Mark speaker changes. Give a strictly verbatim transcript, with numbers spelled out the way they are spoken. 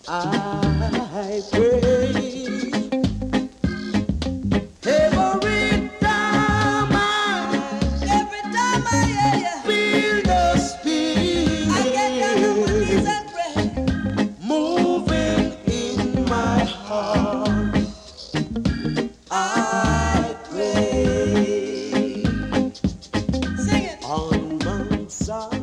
Speaker 1: I pray every time I, every time I yeah, yeah. feel the spirit, I get down on my knees and pray, moving in my heart. I pray, sing it on Mount Zion.